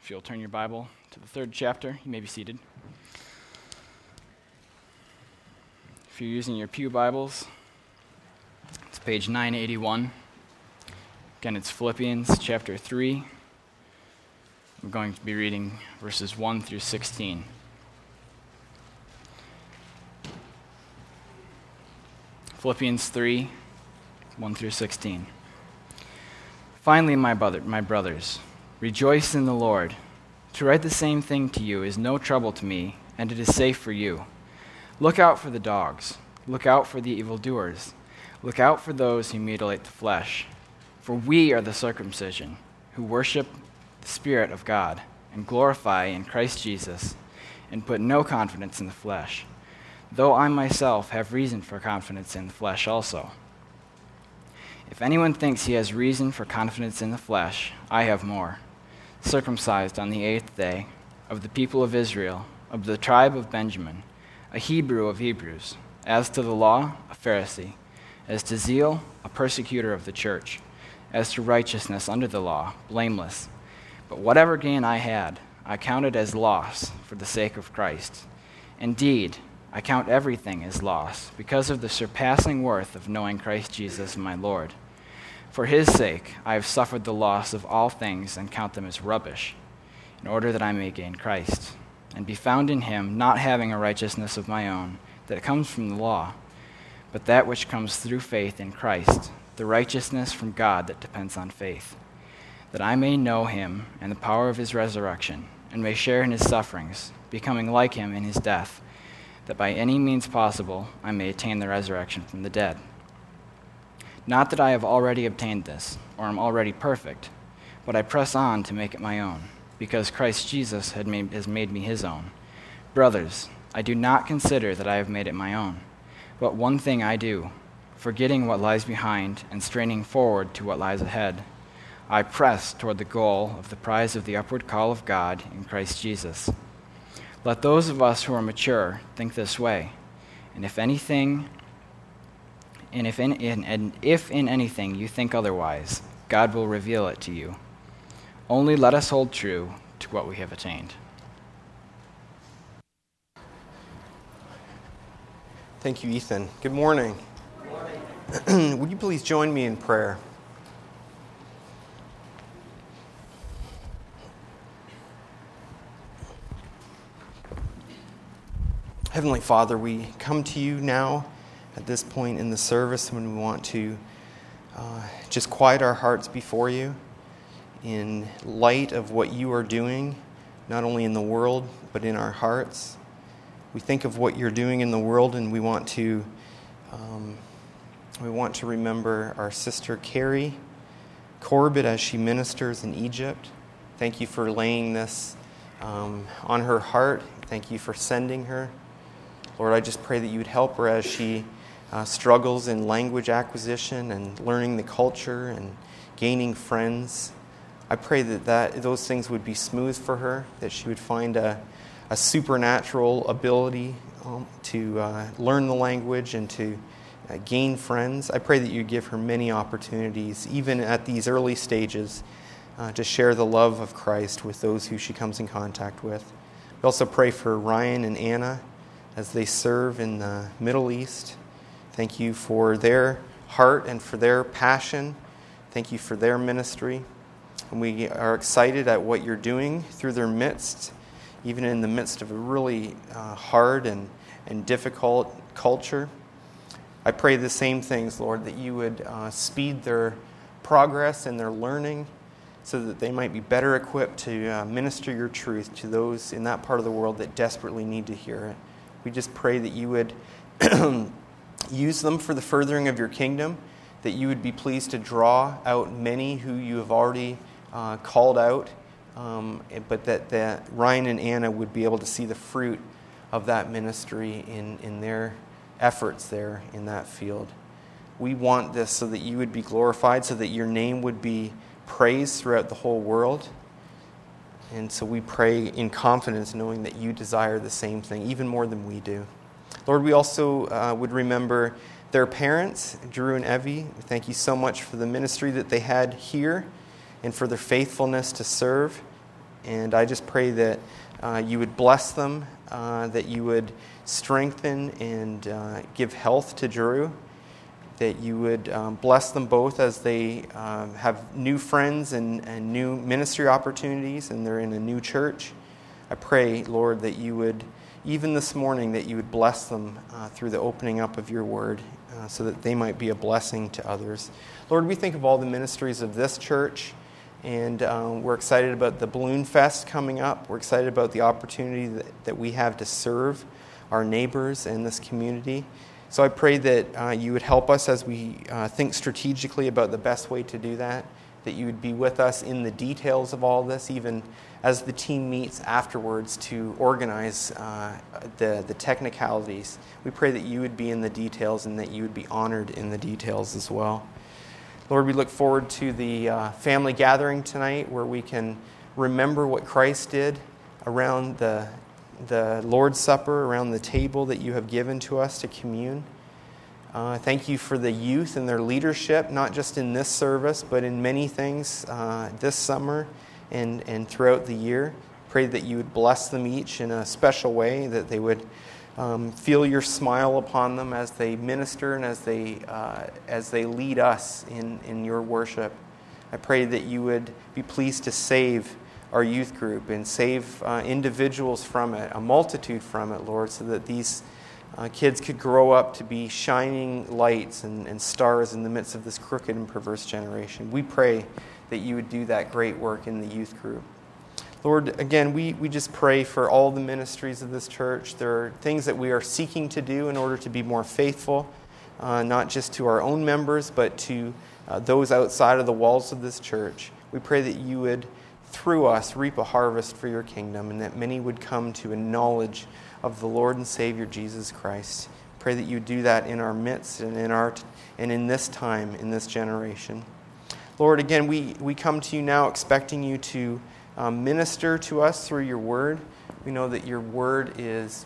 If you'll turn your Bible to the 3rd chapter, you may be seated. If you're using your pew Bibles, it's page 981. Again, it's Philippians chapter 3. I'm going to be reading verses 1 through 16. Philippians 3, 1 through 16. Finally, my brothers, rejoice in the Lord. To write the same thing to you is no trouble to me, and it is safe for you. Look out for the dogs. Look out for the evildoers. Look out for those who mutilate the flesh. For we are the circumcision, who worship the Spirit of God, and glorify in Christ Jesus, and put no confidence in the flesh, though I myself have reason for confidence in the flesh also. If anyone thinks he has reason for confidence in the flesh, I have more. Circumcised on the 8th day, of the people of Israel, of the tribe of Benjamin, a Hebrew of Hebrews, as to the law, a Pharisee, as to zeal, a persecutor of the church, as to righteousness under the law, blameless. But whatever gain I had, I counted as loss for the sake of Christ. Indeed, I count everything as loss because of the surpassing worth of knowing Christ Jesus my Lord. For his sake I have suffered the loss of all things and count them as rubbish, in order that I may gain Christ, and be found in him, not having a righteousness of my own that comes from the law, but that which comes through faith in Christ, the righteousness from God that depends on faith, that I may know him and the power of his resurrection, and may share in his sufferings, becoming like him in his death, that by any means possible I may attain the resurrection from the dead. Not that I have already obtained this, or am already perfect, but I press on to make it my own, because Christ Jesus has made me his own. Brothers, I do not consider that I have made it my own, but one thing I do, forgetting what lies behind and straining forward to what lies ahead, I press toward the goal of the prize of the upward call of God in Christ Jesus. Let those of us who are mature think this way, and if in anything you think otherwise, God will reveal it to you. Only let us hold true to what we have attained. Thank you, Ethan. Good morning. Good morning. Would you please join me in prayer? Heavenly Father, we come to you now at this point in the service when we want to just quiet our hearts before you in light of what you are doing, not only in the world, but in our hearts. We think of what you're doing in the world, and we want to remember our sister Carrie Corbett as she ministers in Egypt. Thank you for laying this on her heart. Thank you for sending her. Lord, I just pray that you would help her as she struggles in language acquisition and learning the culture and gaining friends. I pray that those things would be smooth for her, that she would find a supernatural ability to learn the language and to gain friends. I pray that you give her many opportunities, even at these early stages, to share the love of Christ with those who she comes in contact with. We also pray for Ryan and Anna as they serve in the Middle East. Thank you for their heart and for their passion. Thank you for their ministry. And we are excited at what you're doing through their midst, even in the midst of a really hard and difficult culture. I pray the same things, Lord, that you would speed their progress and their learning so that they might be better equipped to minister your truth to those in that part of the world that desperately need to hear it. We just pray that you would use them for the furthering of your kingdom, that you would be pleased to draw out many who you have already called out, but that Ryan and Anna would be able to see the fruit of that ministry in their efforts there in that field. We want this so that you would be glorified, so that your name would be praised throughout the whole world. And so we pray in confidence, knowing that you desire the same thing, even more than we do. Lord, we also would remember their parents, Drew and Evie. Thank you so much for the ministry that they had here and for their faithfulness to serve. And I just pray that you would bless them, that you would strengthen and give health to Drew, that you would bless them both as they have new friends and new ministry opportunities, and they're in a new church. I pray, Lord, that you would, even this morning, that you would bless them through the opening up of your word so that they might be a blessing to others. Lord, we think of all the ministries of this church, and we're excited about the Balloon Fest coming up. We're excited about the opportunity that we have to serve our neighbors and this community. So I pray that you would help us as we think strategically about the best way to do that you would be with us in the details of all this, even as the team meets afterwards to organize the technicalities. We pray that you would be in the details and that you would be honored in the details as well. Lord, we look forward to the family gathering tonight where we can remember what Christ did around the Lord's Supper, around the table that you have given to us to commune. Thank you for the youth and their leadership, not just in this service, but in many things this summer and throughout the year. Pray that you would bless them each in a special way, that they would feel your smile upon them as they minister and as they lead us in your worship. I pray that you would be pleased to save our youth group and save individuals from it, a multitude from it, Lord, so that these kids could grow up to be shining lights and stars in the midst of this crooked and perverse generation. We pray that you would do that great work in the youth group. Lord, again, we just pray for all the ministries of this church. There are things that we are seeking to do in order to be more faithful, not just to our own members, but to those outside of the walls of this church. We pray that you would, through us, reap a harvest for your kingdom, and that many would come to a knowledge of the Lord and Savior Jesus Christ. Pray that you do that in our midst and in this time, in this generation. Lord, again, we come to you now expecting you to minister to us through your word. We know that your word is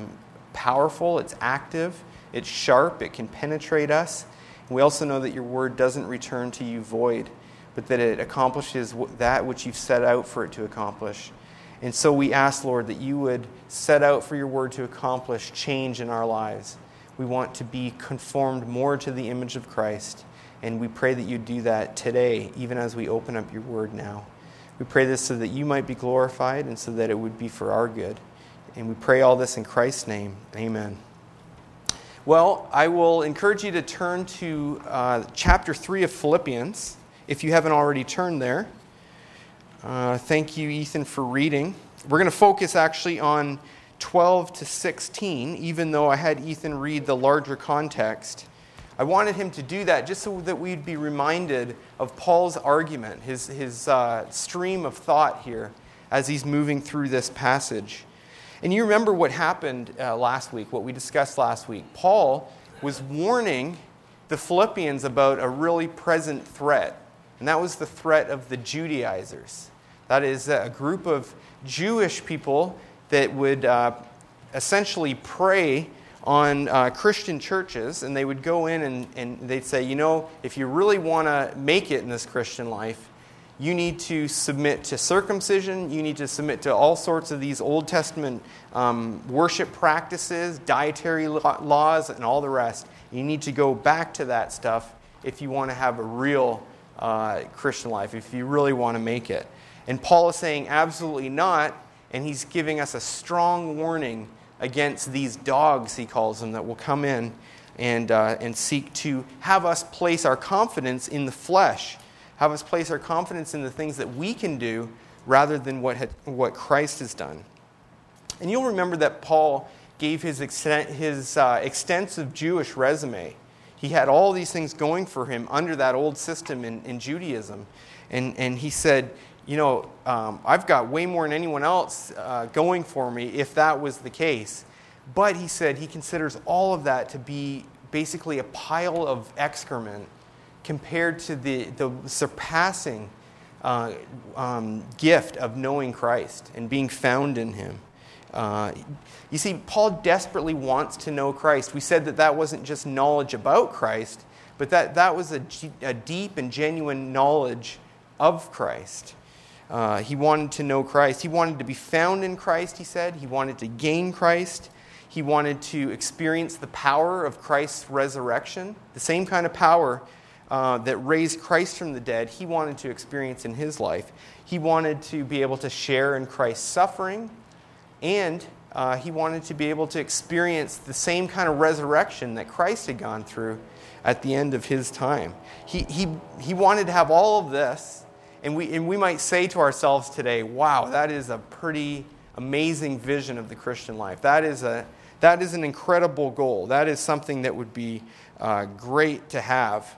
powerful, it's active, it's sharp, it can penetrate us. We also know that your word doesn't return to you void, but that it accomplishes that which you've set out for it to accomplish. And so we ask, Lord, that you would set out for your word to accomplish change in our lives. We want to be conformed more to the image of Christ, and we pray that you do that today, even as we open up your word now. We pray this so that you might be glorified and so that it would be for our good. And we pray all this in Christ's name. Amen. Well, I will encourage you to turn to chapter 3 of Philippians, if you haven't already turned there. Thank you, Ethan, for reading. We're going to focus actually on 12 to 16, even though I had Ethan read the larger context. I wanted him to do that just so that we'd be reminded of Paul's argument, his stream of thought here as he's moving through this passage. And you remember what happened last week, what we discussed last week. Paul was warning the Philippians about a really present threat, and that was the threat of the Judaizers. That is a group of Jewish people that would essentially prey on Christian churches, and they would go in and they'd say, you know, if you really want to make it in this Christian life, you need to submit to circumcision, you need to submit to all sorts of these Old Testament worship practices, dietary laws, and all the rest. You need to go back to that stuff if you want to have a real Christian life, if you really want to make it. And Paul is saying absolutely not, and he's giving us a strong warning against these dogs, he calls them, that will come in and seek to have us place our confidence in the flesh, have us place our confidence in the things that we can do rather than what Christ has done. And you'll remember that Paul gave his extensive Jewish resume. He had all these things going for him under that old system in Judaism. And he said, you know, I've got way more than anyone else going for me if that was the case. But he said he considers all of that to be basically a pile of excrement compared to the surpassing gift of knowing Christ and being found in him. You see, Paul desperately wants to know Christ. We said that wasn't just knowledge about Christ, but that was a deep and genuine knowledge of Christ. He wanted to know Christ. He wanted to be found in Christ, he said. He wanted to gain Christ. He wanted to experience the power of Christ's resurrection, the same kind of power that raised Christ from the dead. He wanted to experience in his life. He wanted to be able to share in Christ's suffering, and he wanted to be able to experience the same kind of resurrection that Christ had gone through at the end of his time. He wanted to have all of this, and we might say to ourselves today, wow, that is a pretty amazing vision of the Christian life. That is an incredible goal. That is something that would be great to have.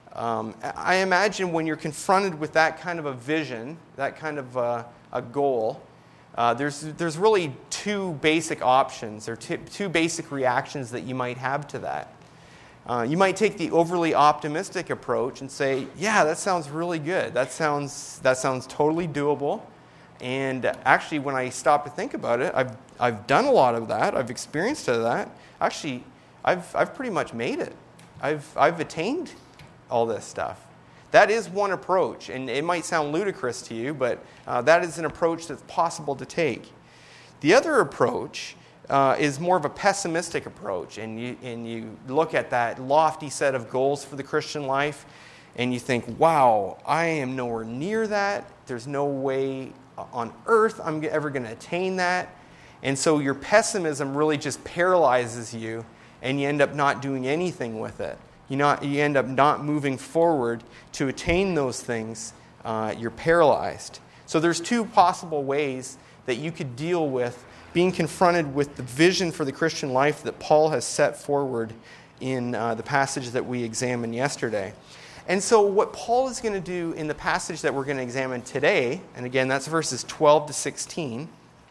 I imagine when you're confronted with that kind of a vision, that kind of a goal, there's really two basic options or two basic reactions that you might have to that. You might take the overly optimistic approach and say, yeah, that sounds really good. That sounds totally doable. And actually, when I stop to think about it, I've done a lot of that. I've experienced that. Actually, I've pretty much made it. I've attained all this stuff. That is one approach, and it might sound ludicrous to you, but that is an approach that's possible to take. The other approach is more of a pessimistic approach, and you look at that lofty set of goals for the Christian life, and you think, wow, I am nowhere near that. There's no way on earth I'm ever going to attain that. And so your pessimism really just paralyzes you, and you end up not doing anything with it. You end up not moving forward to attain those things. You're paralyzed. So there's two possible ways that you could deal with being confronted with the vision for the Christian life that Paul has set forward in the passage that we examined yesterday. And so what Paul is going to do in the passage that we're going to examine today, and again that's verses 12 to 16,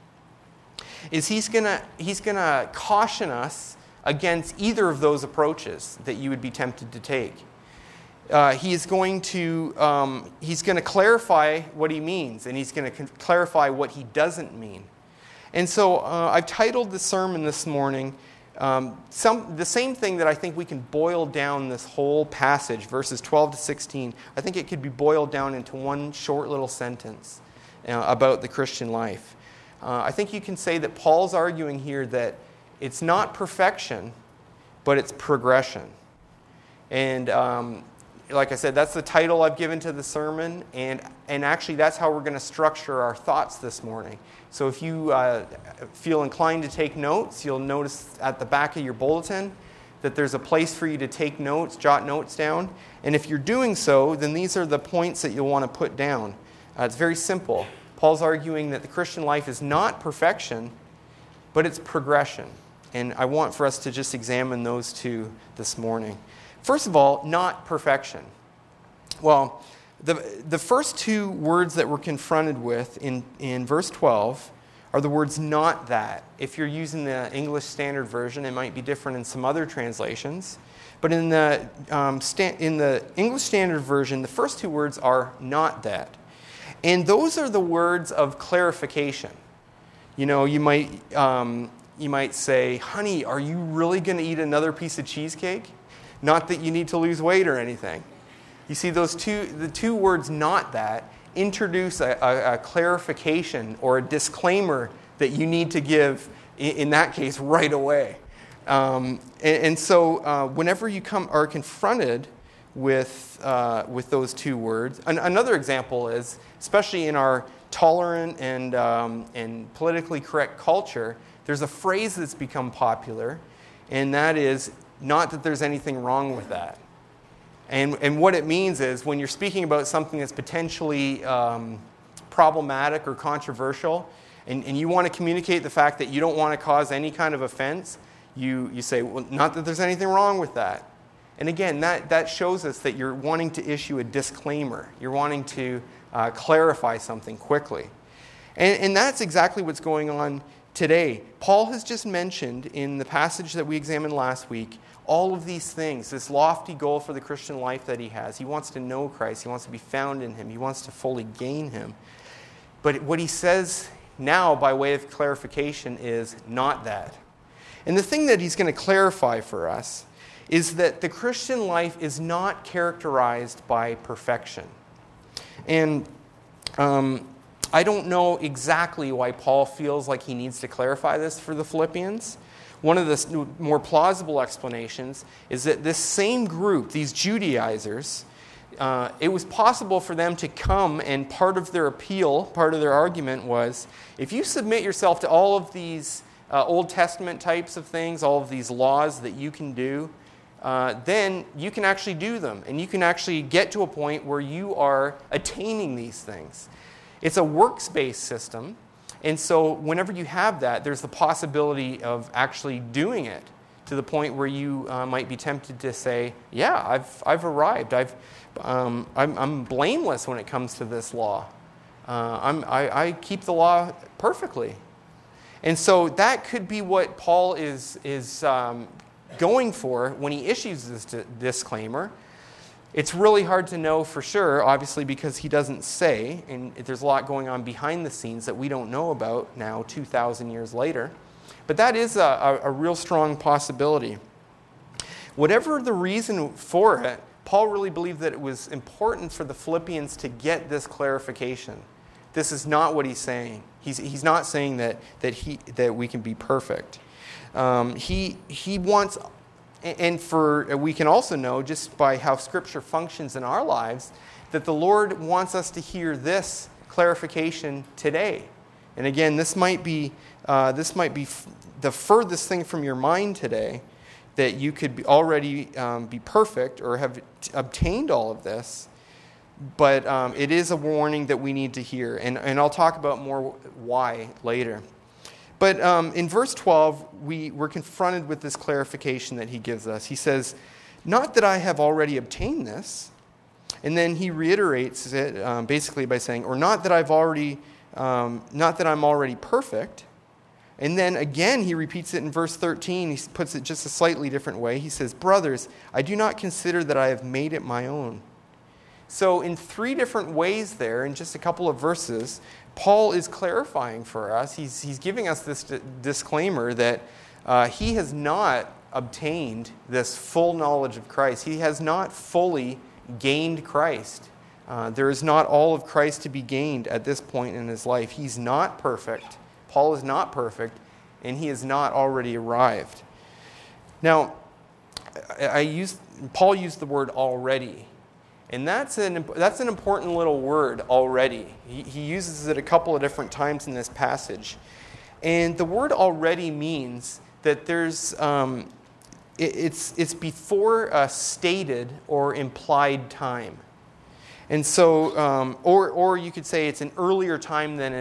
is he's going to caution us against either of those approaches that you would be tempted to take. He's going to clarify what he means, and he's going to clarify what he doesn't mean. And so I've titled the sermon this morning, the same thing that I think we can boil down this whole passage, verses 12 to 16. I think it could be boiled down into one short little sentence about the Christian life. I think you can say that Paul's arguing here that it's not perfection, but it's progression. And like I said, that's the title I've given to the sermon, and actually that's how we're going to structure our thoughts this morning. So if you feel inclined to take notes, you'll notice at the back of your bulletin that there's a place for you to take notes, jot notes down. And if you're doing so, then these are the points that you'll want to put down. It's very simple. Paul's arguing that the Christian life is not perfection, but it's progression. And I want for us to just examine those two this morning. First of all, not perfection. Well, the first two words that we're confronted with in verse 12 are the words not that. If you're using the English Standard Version, it might be different in some other translations. But in the English Standard Version, the first two words are not that. And those are the words of clarification. You know, you might say, honey, are you really going to eat another piece of cheesecake? Not that you need to lose weight or anything. You see, the two words not that introduce a clarification or a disclaimer that you need to give, in that case, right away. And so whenever you are confronted with those two words, another example is, especially in our tolerant and politically correct culture, there's a phrase that's become popular, and that is, not that there's anything wrong with that. And what it means is when you're speaking about something that's potentially problematic or controversial, and you want to communicate the fact that you don't want to cause any kind of offense, you say, well, not that there's anything wrong with that. And again, that shows us that you're wanting to issue a disclaimer. You're wanting to clarify something quickly. And that's exactly what's going on today. Paul has just mentioned in the passage that we examined last week all of these things, this lofty goal for the Christian life that he has. He wants to know Christ. He wants to be found in him. He wants to fully gain him. But what he says now by way of clarification is not that. And the thing that he's going to clarify for us is that the Christian life is not characterized by perfection. And I don't know exactly why Paul feels like he needs to clarify this for the Philippians. One of the more plausible explanations is that this same group, these Judaizers, it was possible for them to come, and part of their appeal, part of their argument was, if you submit yourself to all of these Old Testament types of things, all of these laws that you can do, then you can actually do them, and you can actually get to a point where you are attaining these things. It's a works-based system, and so whenever you have that, there's the possibility of actually doing it to the point where you might be tempted to say, yeah, I've arrived. I'm blameless when it comes to this law. I keep the law perfectly. And so that could be what Paul is going for when he issues this disclaimer. It's really hard to know for sure, obviously, because he doesn't say, and there's a lot going on behind the scenes that we don't know about now, 2,000 years later. But that is a real strong possibility. Whatever the reason for it, Paul really believed that it was important for the Philippians to get this clarification. This is not what he's saying. He's not saying that we can be perfect. He wants, and we can also know just by how Scripture functions in our lives, that the Lord wants us to hear this clarification today. And again, this might be the furthest thing from your mind today, that you could already be perfect or have obtained all of this. But it is a warning that we need to hear. And I'll talk about more why later. But in verse 12, we're confronted with this clarification that he gives us. He says, not that I have already obtained this. And then he reiterates it basically by saying, or not that not that I'm already perfect. And then again, he repeats it in verse 13. He puts it just a slightly different way. He says, brothers, I do not consider that I have made it my own. So in 3 different ways there, in just a couple of verses, Paul is clarifying for us. He's giving us this disclaimer that he has not obtained this full knowledge of Christ. He has not fully gained Christ. There is not all of Christ to be gained at this point in his life. He's not perfect. Paul is not perfect, and he has not already arrived. Now, Paul used the word already. And that's an important little word, already. He uses it a couple of different times in this passage. And the word already means that there's it's before a stated or implied time. And so, or you could say it's an earlier time than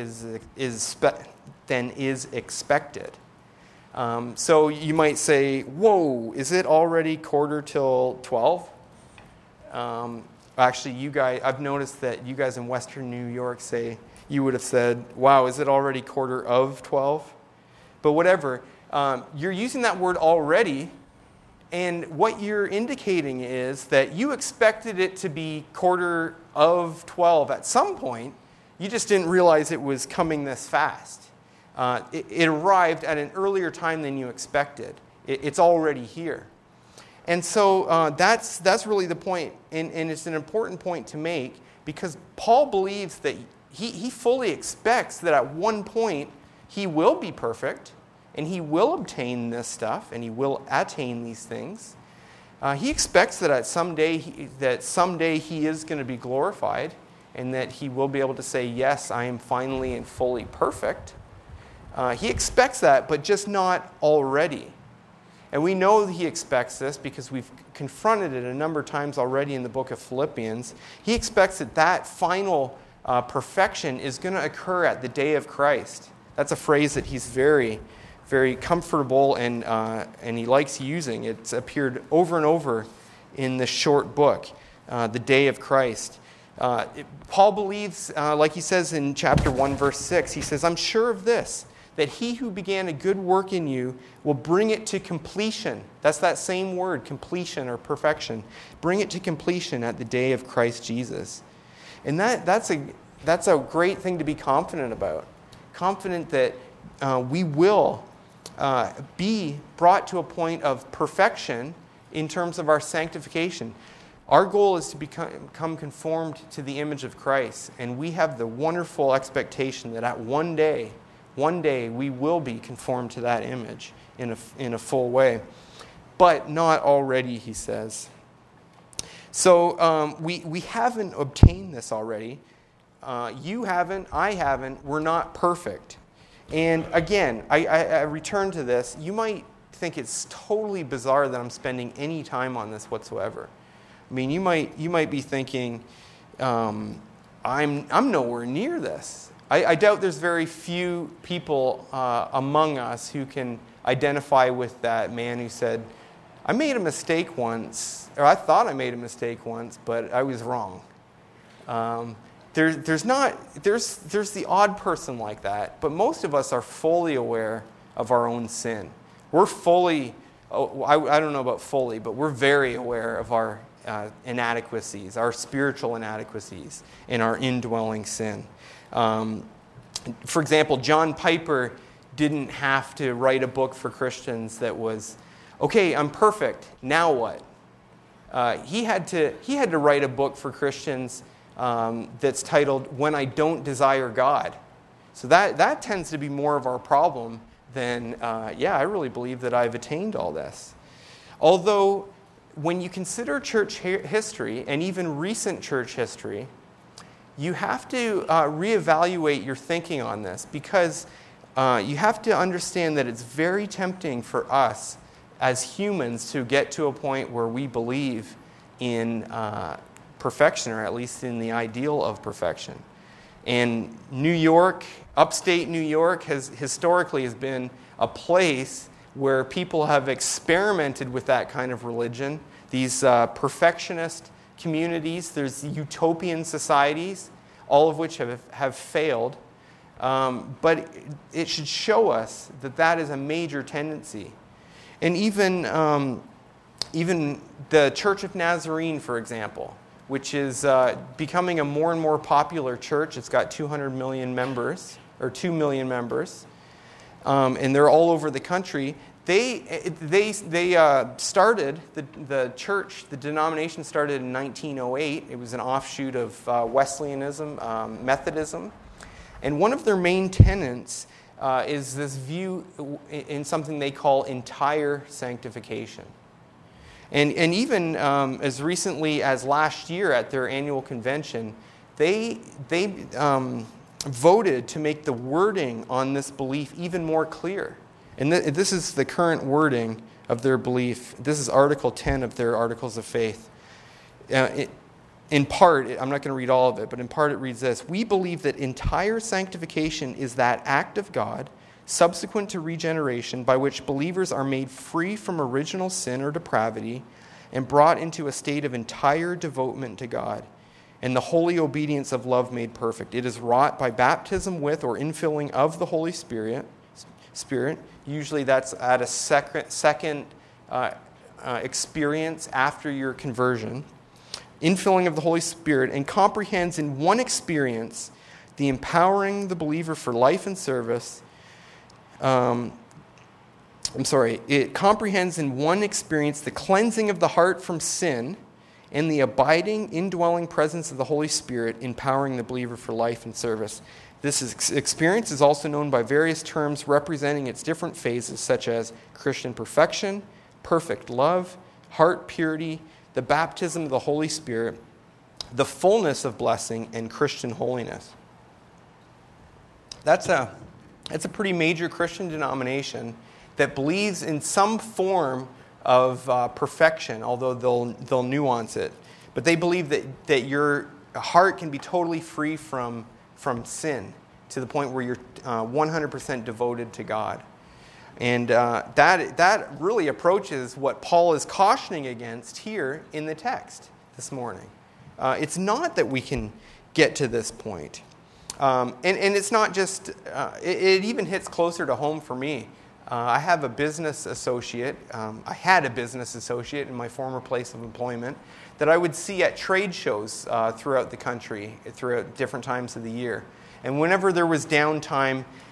is expected. So you might say, whoa, is it already 11:45? Actually, you guys, I've noticed that you guys in Western New York you would have said, wow, is it already 11:45? But whatever, you're using that word already, and what you're indicating is that you expected it to be 11:45 at some point. You just didn't realize it was coming this fast. It arrived at an earlier time than you expected. It's already here. And so that's really the point, and it's an important point to make, because Paul believes that he fully expects that at one point he will be perfect, and he will obtain this stuff, and he will attain these things. He expects that someday he is going to be glorified, and that he will be able to say, yes, I am finally and fully perfect. He expects that, but just not already. And we know that he expects this because we've confronted it a number of times already in the book of Philippians. He expects that final perfection is going to occur at the day of Christ. That's a phrase that he's very, very comfortable and he likes using. It's appeared over and over in this short book, the day of Christ. Paul believes, like he says in chapter 1, verse 6, he says, I'm sure of this, that he who began a good work in you will bring it to completion. That's that same word, completion or perfection. Bring it to completion at the day of Christ Jesus. And that's a great thing to be confident about. Confident that we will be brought to a point of perfection in terms of our sanctification. Our goal is to become conformed to the image of Christ, and we have the wonderful expectation that at one day we will be conformed to that image in a full way. But not already, he says. So we haven't obtained this already. You haven't, I haven't, we're not perfect. And again, I return to this. You might think it's totally bizarre that I'm spending any time on this whatsoever. I mean, you might be thinking, I'm nowhere near this. I doubt there's very few people among us who can identify with that man who said, I made a mistake once, or I thought I made a mistake once, but I was wrong. There's the odd person like that, but most of us are fully aware of our own sin. We're fully, I don't know about fully, but we're very aware of our inadequacies, our spiritual inadequacies, and our indwelling sin. For example, John Piper didn't have to write a book for Christians that was, okay, I'm perfect, now what? He had to write a book for Christians that's titled When I Don't Desire God. So that tends to be more of our problem than, I really believe that I've attained all this. Although, when you consider church history, and even recent church history, you have to reevaluate your thinking on this, because you have to understand that it's very tempting for us as humans to get to a point where we believe in perfection, or at least in the ideal of perfection. And New York, upstate New York, historically has been a place where people have experimented with that kind of religion. These perfectionist communities, there's utopian societies, all of which have failed. But it should show us that is a major tendency. And even the Church of Nazarene, for example, which is becoming a more and more popular church. It's got 200 million members, or 2 million members, and they're all over the country. They started, the church, the denomination started in 1908. It was an offshoot of Wesleyanism, Methodism. And one of their main tenets is this view in something they call entire sanctification. And even as recently as last year at their annual convention, they voted to make the wording on this belief even more clear. And this is the current wording of their belief. This is Article 10 of their Articles of Faith. In part, I'm not going to read all of it, but in part it reads this: we believe that entire sanctification is that act of God, subsequent to regeneration, by which believers are made free from original sin or depravity and brought into a state of entire devotement to God, and the holy obedience of love made perfect. It is wrought by baptism with or infilling of the Holy Spirit. Usually that's at a second experience after your conversion. Infilling of the Holy Spirit, and comprehends in one experience the empowering the believer for life and service. It comprehends in one experience the cleansing of the heart from sin and the abiding, indwelling presence of the Holy Spirit, empowering the believer for life and service. This experience is also known by various terms representing its different phases, such as Christian perfection, perfect love, heart purity, the baptism of the Holy Spirit, the fullness of blessing, and Christian holiness. That's a pretty major Christian denomination that believes in some form of perfection, although they'll nuance it. But they believe that your heart can be totally free from sin to the point where you're 100% devoted to God. And that really approaches what Paul is cautioning against here in the text this morning. It's not that we can get to this point. And it's not just, it even hits closer to home for me. I have a business associate. I had a business associate in my former place of employment that I would see at trade shows throughout the country, throughout different times of the year. And whenever there was downtime,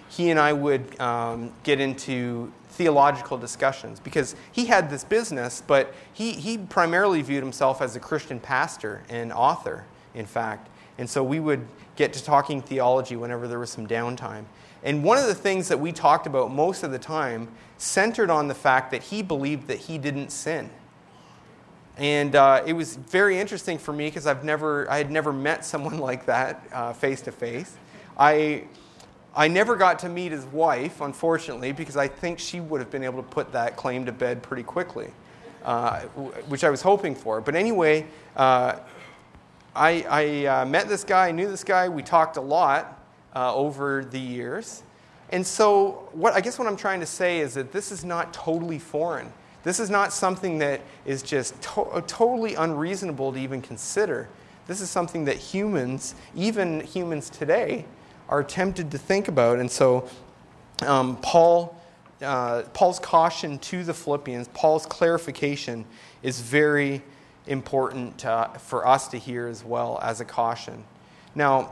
he and I would get into theological discussions, because he had this business, but he primarily viewed himself as a Christian pastor and author, in fact. And so we would get to talking theology whenever there was some downtime. And one of the things that we talked about most of the time centered on the fact that he believed that he didn't sin. And it was very interesting for me, because I had never met someone like that face to face. I never got to meet his wife, unfortunately, because I think she would have been able to put that claim to bed pretty quickly, which I was hoping for. But anyway, I met this guy, I knew this guy, we talked a lot over the years. And so I guess what I'm trying to say is that this is not totally foreign. This is not something that is just totally unreasonable to even consider. This is something that humans, even humans today, are tempted to think about. And so Paul's caution to the Philippians, Paul's clarification, is very important for us to hear as well as a caution. Now,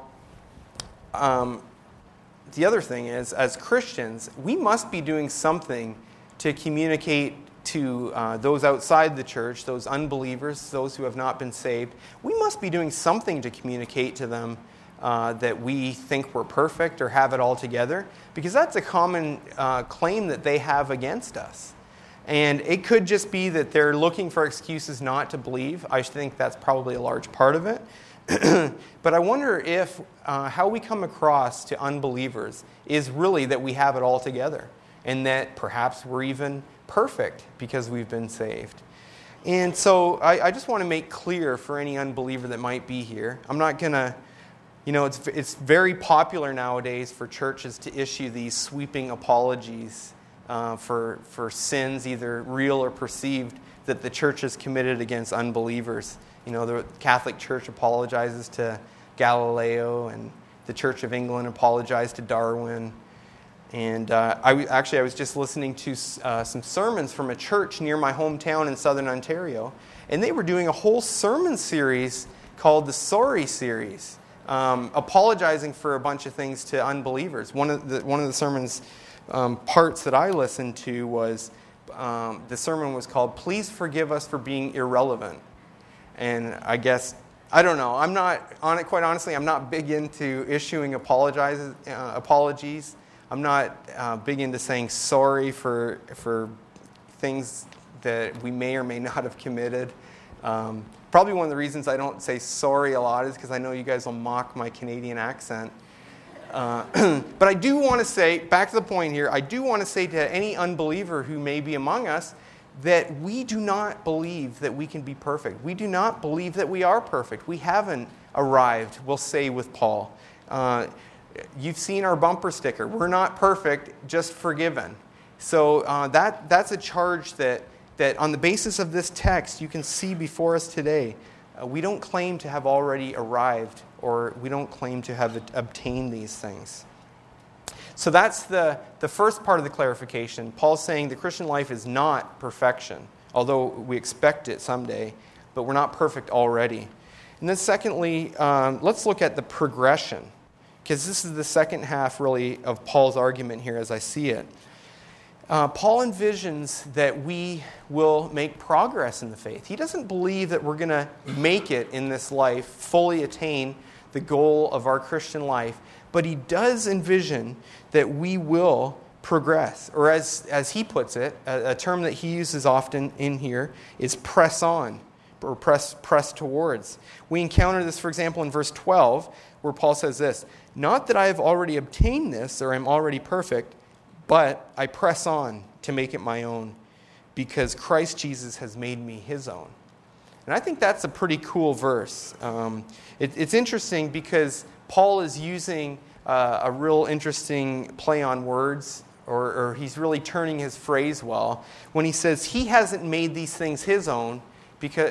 the other thing is, as Christians, we must be doing something to communicate to those outside the church, those unbelievers, those who have not been saved. We must be doing something to communicate to them that we think we're perfect or have it all together, because that's a common claim that they have against us. And it could just be that they're looking for excuses not to believe. I think that's probably a large part of it. But I wonder if how we come across to unbelievers is really that we have it all together, and that perhaps we're even perfect because we've been saved. And so I just want to make clear for any unbeliever that might be here, I'm not going to, it's very popular nowadays for churches to issue these sweeping apologies for sins, either real or perceived, that the church has committed against unbelievers. The Catholic Church apologizes to Galileo, and the Church of England apologized to Darwin. And I was just listening to some sermons from a church near my hometown in southern Ontario, and they were doing a whole sermon series called the Sorry Series, apologizing for a bunch of things to unbelievers. One of the sermon's parts that I listened to was the sermon was called "Please Forgive Us for Being Irrelevant." And I guess, I don't know, I'm not on it. Quite honestly, I'm not big into issuing apologies. I'm not big into saying sorry for things that we may or may not have committed. Probably one of the reasons I don't say sorry a lot is because I know you guys will mock my Canadian accent. But I do want to say, back to the point here, I do want to say to any unbeliever who may be among us that we do not believe that we can be perfect. We do not believe that we are perfect. We haven't arrived, we'll say with Paul. You've seen our bumper sticker. We're not perfect, just forgiven. So that's a charge that on the basis of this text you can see before us today. We don't claim to have already arrived, or we don't claim to have obtained these things. So that's the first part of the clarification. Paul's saying the Christian life is not perfection, although we expect it someday, but we're not perfect already. And then secondly, let's look at the progression, because this is the second half, really, of Paul's argument here as I see it. Paul envisions that we will make progress in the faith. He doesn't believe that we're going to make it in this life, fully attain the goal of our Christian life, but he does envision that we will progress, or as he puts it, a term that he uses often in here is press on, or press towards. We encounter this, for example, in verse 12, where Paul says this, "Not that I have already obtained this, or am already perfect, but I press on to make it my own, because Christ Jesus has made me his own." And I think that's a pretty cool verse. It's interesting because Paul is using a real interesting play on words, or he's really turning his phrase well, when he says he hasn't made these things his own, because,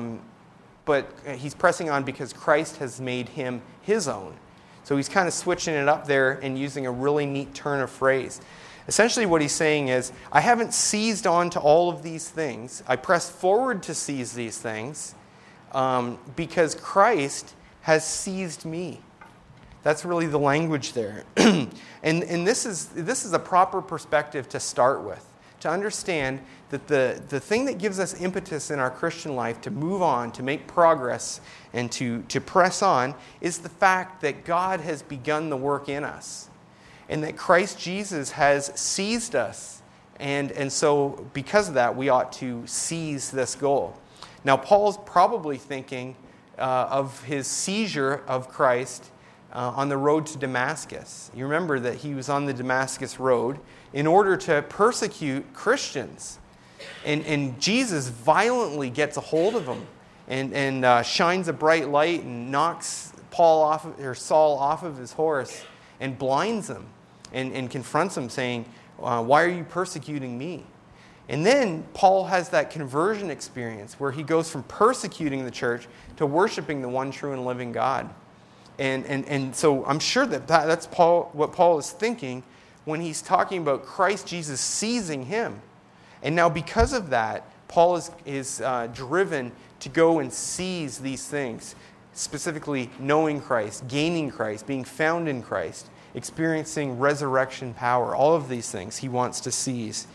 but he's pressing on because Christ has made him his own. So he's kind of switching it up there and using a really neat turn of phrase. Essentially what he's saying is, I haven't seized on to all of these things. I press forward to seize these things because Christ has seized me. That's really the language there. and this is a proper perspective to start with, to understand that the thing that gives us impetus in our Christian life to move on, to make progress, and to press on is the fact that God has begun the work in us, and that Christ Jesus has seized us. And so because of that, we ought to seize this goal. Now, Paul's probably thinking of his seizure of Christ on the road to Damascus. You remember that he was on the Damascus road in order to persecute Christians. And Jesus violently gets a hold of him and shines a bright light and knocks Saul off of his horse and blinds him and confronts him, saying, "Why are you persecuting me?" And then Paul has that conversion experience where he goes from persecuting the church to worshiping the one true and living God. And so I'm sure that's what Paul is thinking when he's talking about Christ Jesus seizing him. And now because of that, Paul is driven to go and seize these things, specifically knowing Christ, gaining Christ, being found in Christ, experiencing resurrection power. All of these things he wants to seize.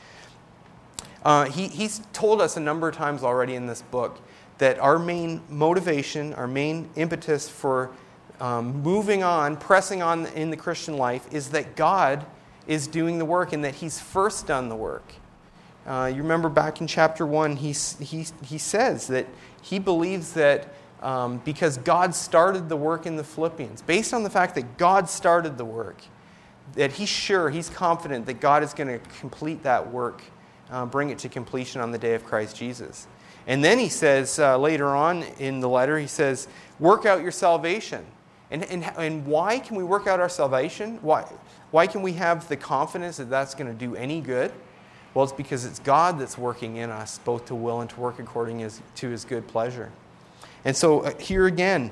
He's told us a number of times already in this book that our main motivation, our main impetus for moving on, pressing on in the Christian life is that God is doing the work and that He's first done the work. You remember back in chapter 1, he says that he believes that because God started the work in the Philippians, based on the fact that God started the work, that he's confident that God is going to complete that work, bring it to completion on the day of Christ Jesus. And then he says later on in the letter, he says, work out your salvation. And why can we work out our salvation? Why can we have the confidence that that's going to do any good? Well, it's because it's God that's working in us, both to will and to work according to His good pleasure. And so here again,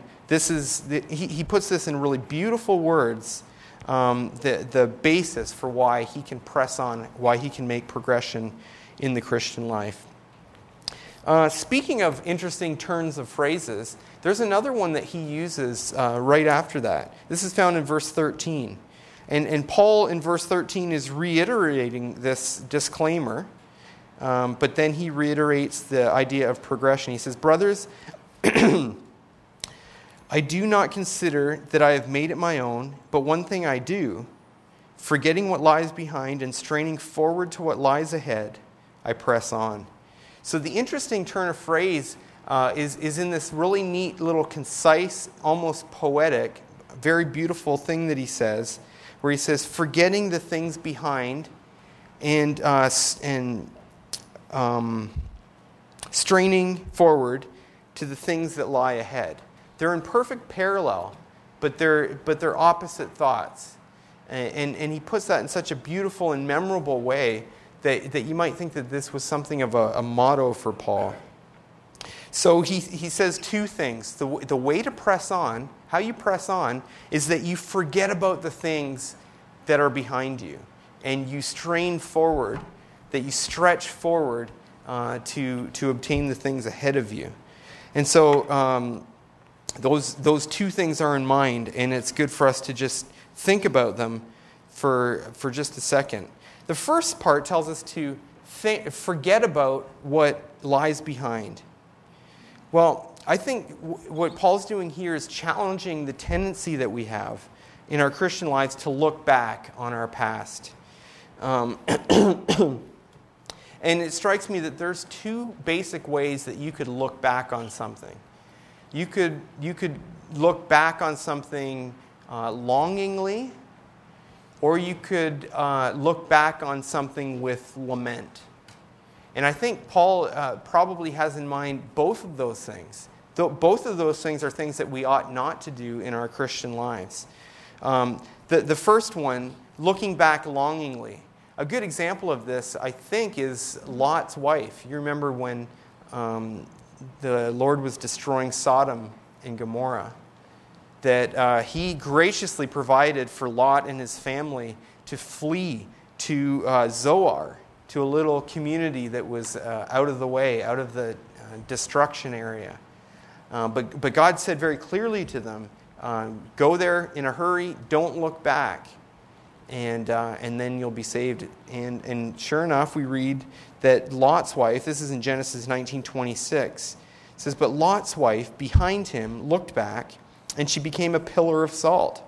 he puts this in really beautiful words, the basis for why he can press on, why he can make progression in the Christian life. Speaking of interesting turns of phrases, there's another one that he uses right after that. This is found in verse 13. And Paul in verse 13 is reiterating this disclaimer, but then he reiterates the idea of progression. He says, "Brothers, I do not consider that I have made it my own, but one thing I do, forgetting what lies behind and straining forward to what lies ahead, I press on." So the interesting turn of phrase is in this really neat little concise, almost poetic, very beautiful thing that he says, where he says, forgetting the things behind and straining forward to the things that lie ahead. They're in perfect parallel, but they're opposite thoughts. And he puts that in such a beautiful and memorable way that you might think that this was something of a motto for Paul. So he says two things. The way to press on, how you press on, is that you forget about the things that are behind you. And you strain forward, that you stretch forward to obtain the things ahead of you. And so those two things are in mind, and it's good for us to just think about them for just a second. The first part tells us to forget about what lies behind. Well, I think what Paul's doing here is challenging the tendency that we have in our Christian lives to look back on our past. And it strikes me that there's two basic ways that you could look back on something. You could look back on something longingly, or you could look back on something with lament. And I think Paul probably has in mind both of those things. Both of those things are things that we ought not to do in our Christian lives. The first one, looking back longingly. A good example of this, I think, is Lot's wife. You remember when the Lord was destroying Sodom and Gomorrah, that he graciously provided for Lot and his family to flee to Zoar, to a little community that was out of the way, out of the destruction area. But God said very clearly to them, Go there in a hurry. Don't look back. And then you'll be saved. And sure enough, we read that Lot's wife, this is in Genesis 19:26, says, "But Lot's wife behind him looked back, and she became a pillar of salt."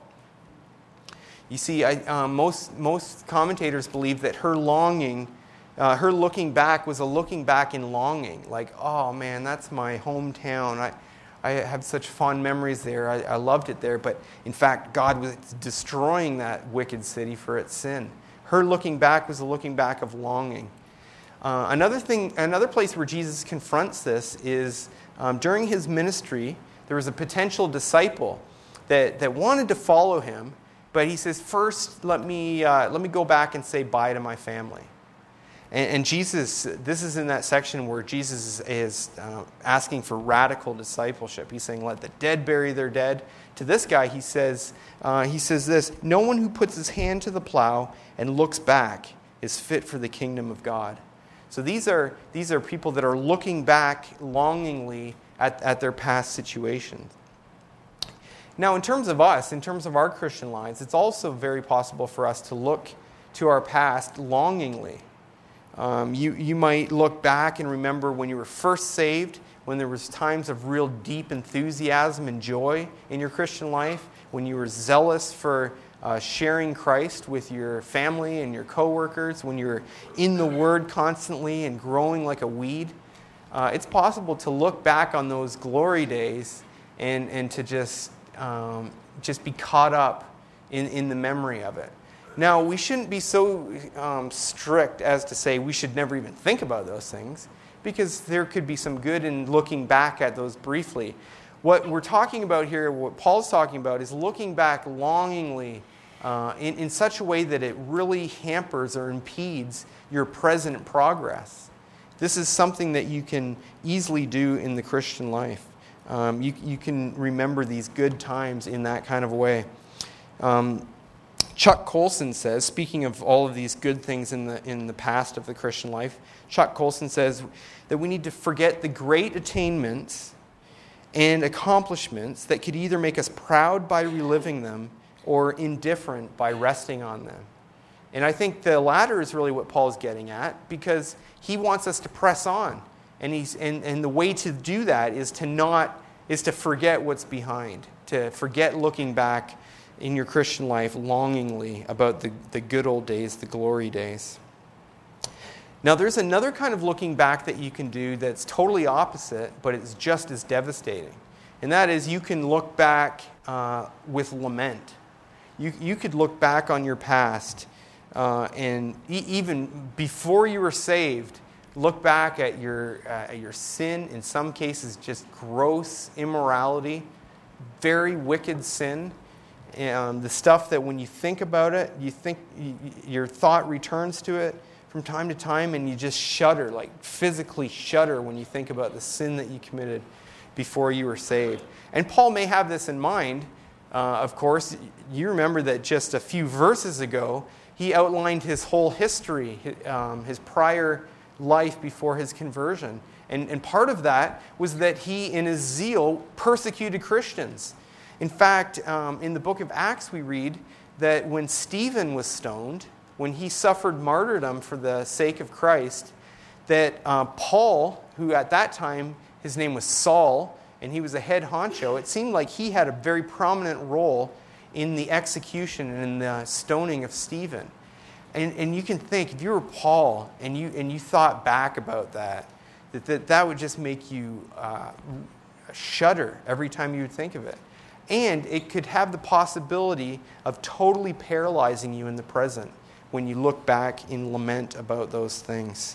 You see, most commentators believe that her longing, her looking back was a looking back in longing. Like, oh man, that's my hometown. I have such fond memories there. I loved it there. But in fact, God was destroying that wicked city for its sin. Her looking back was a looking back of longing. Another place where Jesus confronts this is during his ministry, there was a potential disciple that wanted to follow him, but he says, first, let me go back and say bye to my family. And Jesus, this is in that section where Jesus is asking for radical discipleship. He's saying, let the dead bury their dead. To this guy, he says this, "No one who puts his hand to the plow and looks back is fit for the kingdom of God." So these are people that are looking back longingly at their past situations. Now, in terms of us, in terms of our Christian lives, it's also very possible for us to look to our past longingly. You might look back and remember when you were first saved, when there was times of real deep enthusiasm and joy in your Christian life, when you were zealous for sharing Christ with your family and your coworkers, when you were in the Word constantly and growing like a weed. It's possible to look back on those glory days and to just be caught up in the memory of it. Now, we shouldn't be so strict as to say we should never even think about those things, because there could be some good in looking back at those briefly. What we're talking about here, what Paul's talking about, is looking back longingly in such a way that it really hampers or impedes your present progress. This is something that you can easily do in the Christian life. You can remember these good times in that kind of way. Chuck Colson says, speaking of all of these good things in the past of the Christian life, Chuck Colson says that we need to forget the great attainments and accomplishments that could either make us proud by reliving them or indifferent by resting on them. And I think the latter is really what Paul's getting at, because he wants us to press on. And the way to do that is to forget what's behind, to forget looking back in your Christian life longingly about the good old days, the glory days. Now, there's another kind of looking back that you can do that's totally opposite, but it's just as devastating. And that is, you can look back with lament. You could look back on your past and even before you were saved, look back at your sin, in some cases just gross immorality, very wicked sin. The stuff that when you think about it, your thought returns to it from time to time, and you just shudder, like physically shudder when you think about the sin that you committed before you were saved. And Paul may have this in mind. Of course, you remember that just a few verses ago, he outlined his whole history, his prior life before his conversion. And part of that was that he, in his zeal, persecuted Christians. In fact, in the book of Acts, we read that when Stephen was stoned, when he suffered martyrdom for the sake of Christ, that Paul, who at that time, his name was Saul, and he was a head honcho, it seemed like he had a very prominent role in the execution and in the stoning of Stephen. And you can think, if you were Paul and you thought back about that would just make you shudder every time you would think of it. And it could have the possibility of totally paralyzing you in the present when you look back in lament about those things.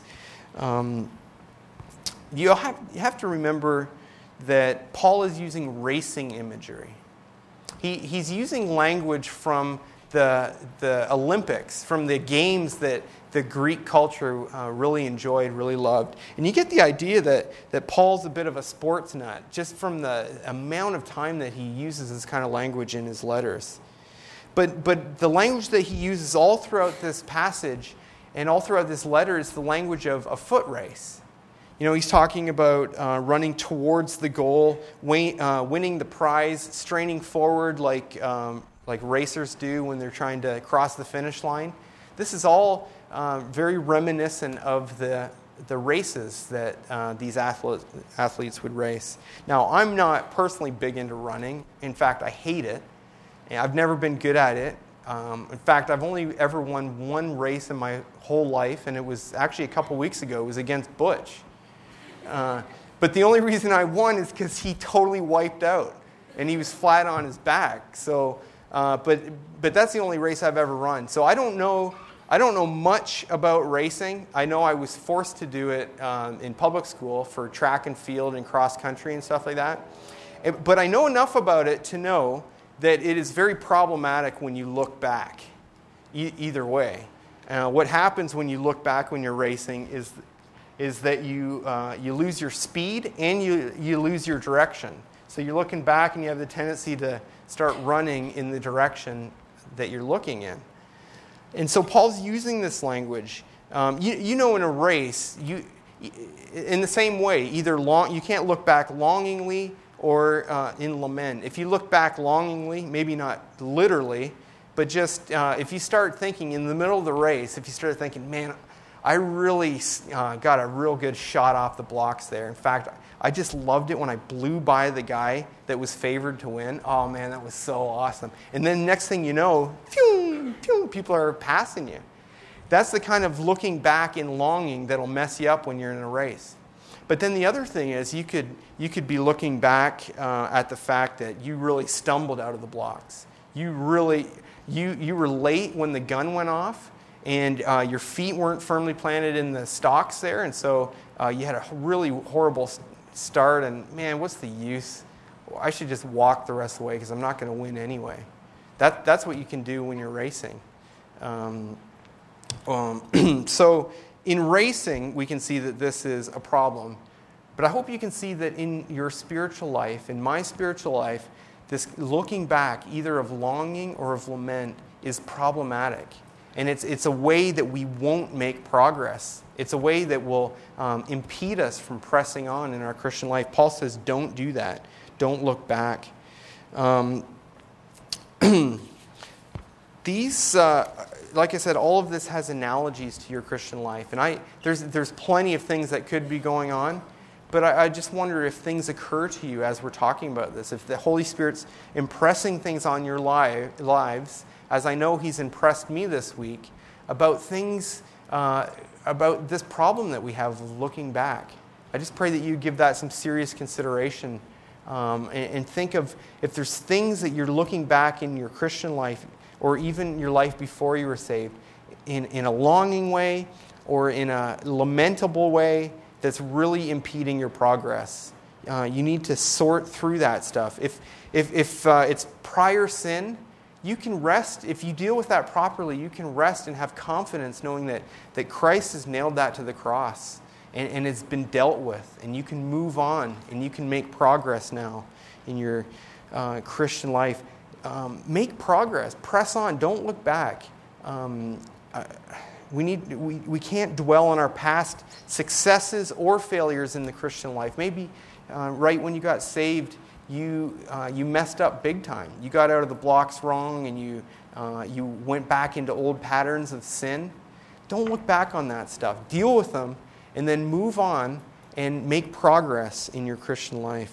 You have to remember that Paul is using racing imagery. He's using language from the Olympics, from the games that the Greek culture really enjoyed, really loved. And you get the idea that Paul's a bit of a sports nut, just from the amount of time that he uses this kind of language in his letters. But the language that he uses all throughout this passage and all throughout this letter is the language of a foot race. He's talking about running towards the goal, winning the prize, straining forward like racers do when they're trying to cross the finish line. This is all very reminiscent of the races that these athletes would race. Now, I'm not personally big into running. In fact, I hate it. I've never been good at it. In fact, I've only ever won one race in my whole life, and it was actually a couple weeks ago. It was against Butch. But the only reason I won is because he totally wiped out, and he was flat on his back. So, but that's the only race I've ever run. So I don't know much about racing. I know I was forced to do it in public school for track and field and cross country and stuff like that. But I know enough about it to know that it is very problematic when you look back, either way. What happens when you look back when you're racing is that you lose your speed and you lose your direction. So you're looking back and you have the tendency to start running in the direction that you're looking in. And so Paul's using this language. In a race, in the same way, you can't look back longingly or in lament. If you look back longingly, maybe not literally, but just if you start thinking in the middle of the race, if you start thinking, man, I really got a real good shot off the blocks there. In fact, I just loved it when I blew by the guy that was favored to win. Oh man, that was so awesome. And then next thing you know, phew, phew, people are passing you. That's the kind of looking back in longing that'll mess you up when you're in a race. But then the other thing is you could be looking back at the fact that you really stumbled out of the blocks. You were late when the gun went off, and your feet weren't firmly planted in the stocks there, and so you had a really horrible start, and man, what's the use? I should just walk the rest of the way because I'm not going to win anyway. That's what you can do when you're racing. So in racing, we can see that this is a problem. But I hope you can see that in your spiritual life, in my spiritual life, this looking back, either of longing or of lament, is problematic. And it's a way that we won't make progress. It's a way that will impede us from pressing on in our Christian life. Paul says, don't do that. Don't look back. These, like I said, all of this has analogies to your Christian life. And there's plenty of things that could be going on. But I just wonder if things occur to you as we're talking about this. If the Holy Spirit's impressing things on your lives, as I know He's impressed me this week, about things, about this problem that we have of looking back. I just pray that you give that some serious consideration and think of if there's things that you're looking back in your Christian life or even your life before you were saved in a longing way or in a lamentable way that's really impeding your progress. You need to sort through that stuff. If it's prior sin, you can rest. If you deal with that properly, you can rest and have confidence knowing that Christ has nailed that to the cross and it's been dealt with. And you can move on and you can make progress now in your Christian life. Make progress. Press on. Don't look back. We can't dwell on our past successes or failures in the Christian life. Maybe right when you got saved, you messed up big time. You got out of the blocks wrong, and you went back into old patterns of sin. Don't look back on that stuff. Deal with them, and then move on and make progress in your Christian life.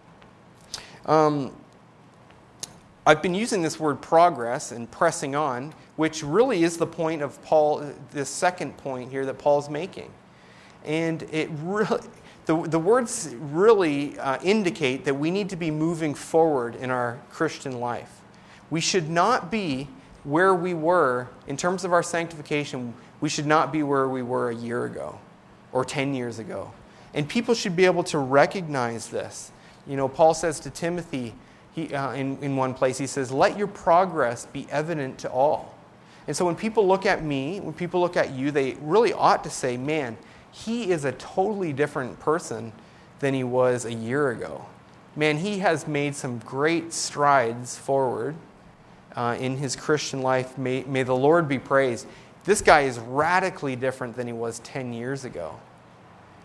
I've been using this word progress and pressing on, which really is the point of Paul, this second point here that Paul's making. And it really, the words really indicate that we need to be moving forward in our Christian life. We should not be where we were, in terms of our sanctification, we should not be where we were a year ago or 10 years ago. And people should be able to recognize this. Paul says to Timothy, in one place, he says, let your progress be evident to all. And so when people look at me, when people look at you, they really ought to say, man, he is a totally different person than he was a year ago. Man, he has made some great strides forward in his Christian life. May the Lord be praised. This guy is radically different than he was 10 years ago.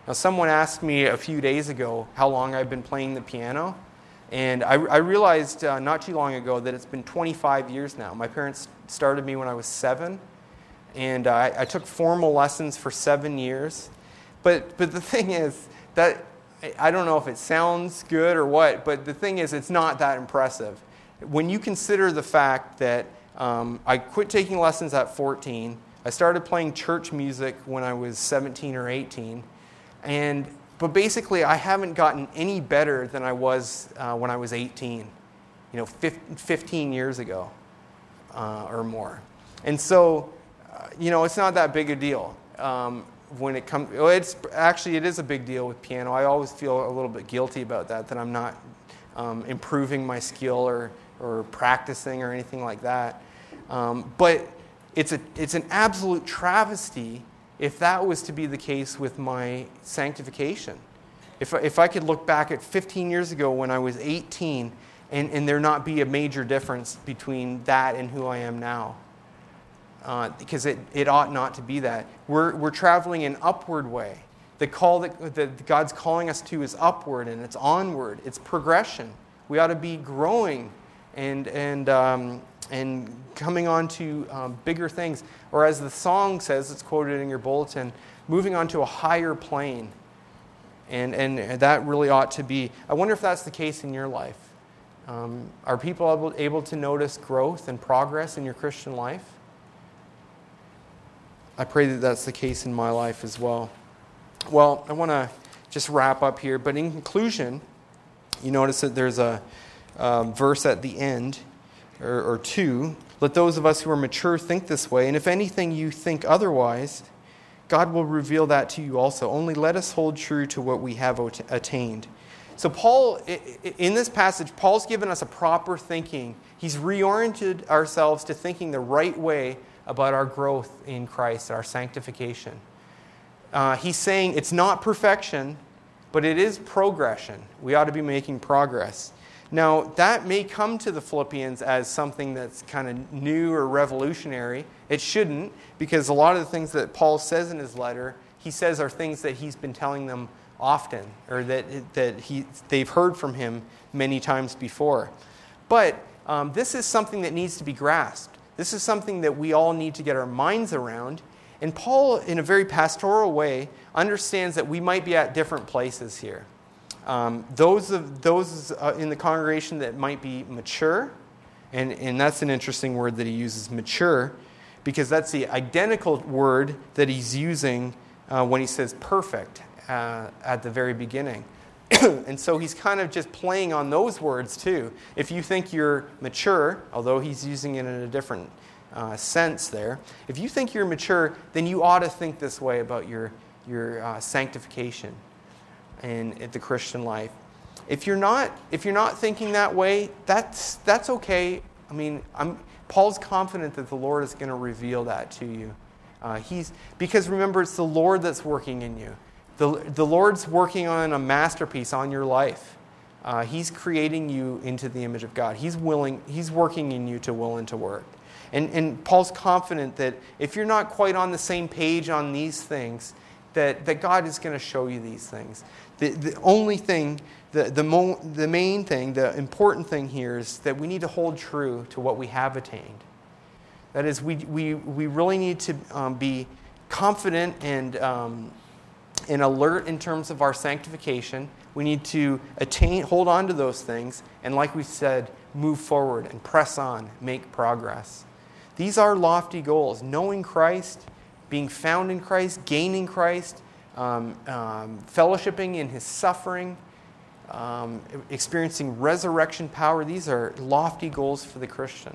Now, someone asked me a few days ago how long I've been playing the piano, and I realized not too long ago that it's been 25 years now. My parents started me when I was 7, and I took formal lessons for 7 years. But the thing is that I don't know if it sounds good or what, but the thing is it's not that impressive. When you consider the fact that I quit taking lessons at 14, I started playing church music when I was 17 or 18, but basically I haven't gotten any better than I was when I was 18, 15 years ago or more. And so, it's not that big a deal. When it comes, it is a big deal with piano. I always feel a little bit guilty about that I'm not improving my skill or practicing or anything like that. But it's an absolute travesty if that was to be the case with my sanctification. If I could look back at 15 years ago when I was 18 and there not be a major difference between that and who I am now. Because it ought not to be that. We're traveling an upward way. The call that God's calling us to is upward, and it's onward. It's progression. We ought to be growing and coming on to bigger things. Or as the song says, it's quoted in your bulletin, moving on to a higher plane. And that really ought to be. I wonder if that's the case in your life. Are people able to notice growth and progress in your Christian life? I pray that that's the case in my life as well. Well, I want to just wrap up here, but in conclusion, you notice that there's a verse at the end, or two. Let those of us who are mature think this way, and if anything you think otherwise, God will reveal that to you also. Only let us hold true to what we have attained. So Paul, in this passage, Paul's given us a proper thinking. He's reoriented ourselves to thinking the right way about our growth in Christ, our sanctification. He's saying it's not perfection, but it is progression. We ought to be making progress. Now, that may come to the Philippians as something that's kind of new or revolutionary. It shouldn't, because a lot of the things that Paul says in his letter, he says are things that he's been telling them often, or that they've heard from him many times before. But this is something that needs to be grasped. This is something that we all need to get our minds around. And Paul, in a very pastoral way, understands that we might be at different places here. Those in the congregation that might be mature, and that's an interesting word that he uses, mature, because that's the identical word that he's using when he says perfect at the very beginning. And so he's kind of just playing on those words too. If you think you're mature, although he's using it in a different sense there, if you think you're mature, then you ought to think this way about your sanctification and the Christian life. If you're not thinking that way, that's okay. I mean, Paul's confident that the Lord is going to reveal that to you. Because remember, it's the Lord that's working in you. The Lord's working on a masterpiece on your life. He's creating you into the image of God. He's working in you to will and to work. And Paul's confident that if you're not quite on the same page on these things, that God is going to show you these things. The only thing, the main thing, the important thing here is that we need to hold true to what we have attained. That is, we really need to be confident and alert in terms of our sanctification. We need to hold on to those things, and like we said, move forward and press on, make progress. These are lofty goals. Knowing Christ, being found in Christ, gaining Christ, fellowshipping in His suffering, experiencing resurrection power. These are lofty goals for the Christian.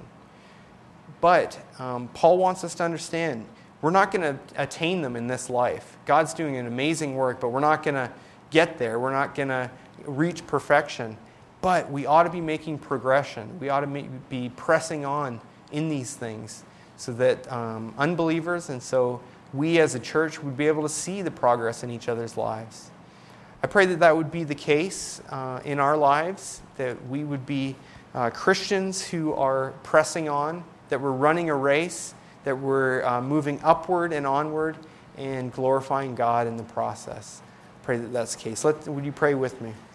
But Paul wants us to understand, we're not going to attain them in this life. God's doing an amazing work, but we're not going to get there. We're not going to reach perfection. But we ought to be making progression. We ought to be pressing on in these things so that unbelievers and so we as a church would be able to see the progress in each other's lives. I pray that would be the case in our lives, that we would be Christians who are pressing on, that we're running a race, that we're moving upward and onward and glorifying God in the process. pray that that's the case. Would you pray with me?